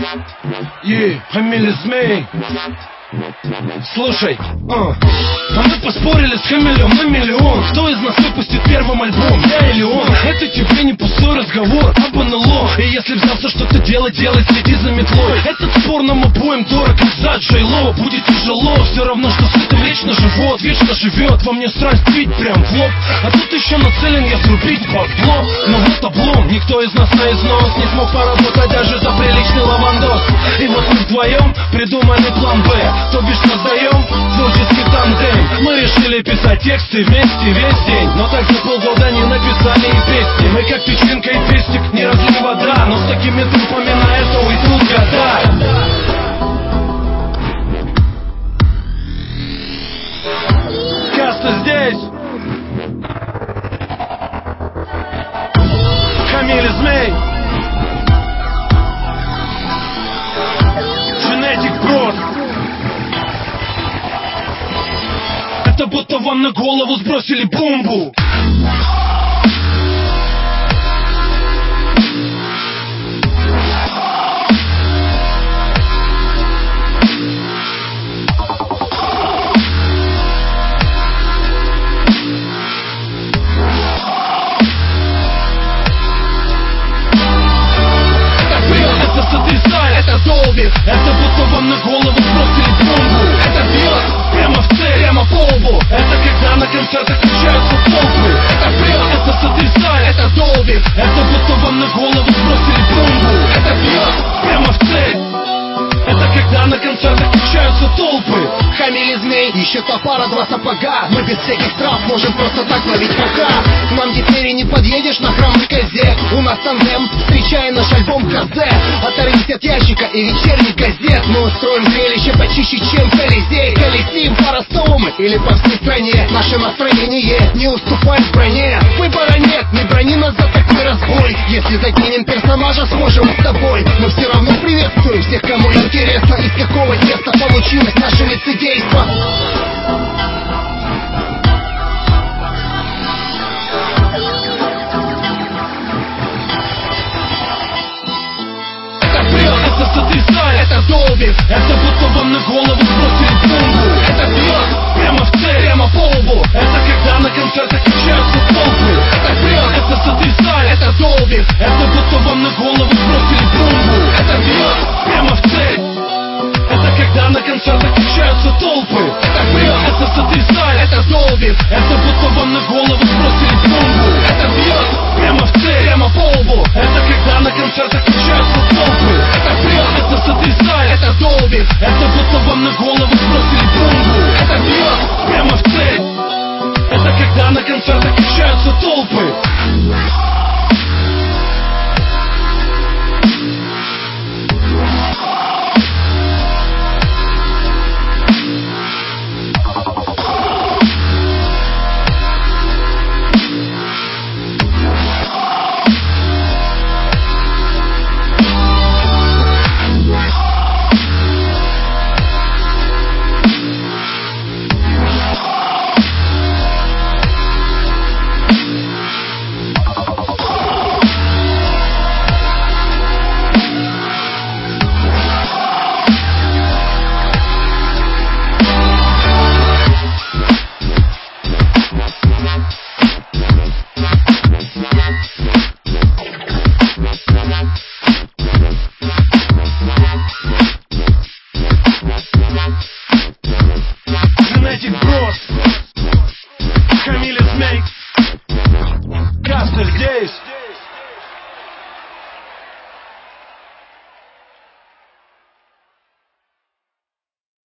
Фамилия Змей. Слушай, а мы поспорили с Хамелем на миллион. Кто из нас выпустит первым альбом, я или он? Это тебе не пустой разговор об НЛО. И если взялся что-то делать, следи за метлой. Этот спор нам обоим дорог из-за Джейло. Будет тяжело, все равно, что с этим лично живот. Вечно живет во мне страсть пить прям в лоб. А тут еще нацелен я срубить бабло. Но вот облом, никто из нас на износ не смог поработать даже за приличный лавандос. И вот мы вдвоем придумали план Б, то бишь создаем творческий тандем. Мы решили писать тексты вместе весь день, но так за полгода не написали и песни. Мы как тычинка и пестик, не разлив вода, но с такими трупами на это уйдут года. Каста здесь, Хамель и Змей, Genetic Bros. Это будто вам на голову сбросили бомбу. Это сотрясает, это долбит. Это будто вам на голову сбросили бомбу. Это бьет прямо в цель, прямо по лбу. Это когда на концертах включаются толпы. Это бьет, это сотрясает, это долбит. Это будто вам на голову сбросили бомбу. Это бьет прямо в цель. Это когда на концертах включаются толпы. Хамель и Змей, еще та пара, два сапога. Мы без всяких трав можем просто так ловить пока. К нам теперь и не подъедешь на хромой козе. У нас тандем, встречая наш альбом КЗ. Оторвись от ящика и вечерних газет. Мы устроим зрелище почище, чем Колизей. Колесим по Ростову или по всей стране. Наше настроение не уступает броне. Выбора нет, не брони нас за такой разбой. Если закинем персонажа, сможем с тобой. Мы все равно приветствуем всех, кому интересно, из какого места получилось наше лицедейство. Это прет, это сотрясает, это долбит. Это будто вам на голову сбросили бомбу. Это бьет прямо в цель, прямо по лбу. Это когда на концертах включаются толпы. Это прет, это сотрясает, это долбит. Это будто вам на голову сбросили бомбу. Это бьет прямо в цель. Это когда на концертах включаются толпы. Это бьет, это сотрясает, это долбит. Это будто вам на голову сбросили бомбу. Это бьет прямо в цель, прямо по лбу. Это когда на концертах включаются толпы. Это бьет, это сотрясает, это долбит. Это будто вам на голову сбросили бомбу. Это бьет прямо в цель. Это когда на концертах включаются толпы. Genetic Bros. Хамель и Змей. Каста здесь.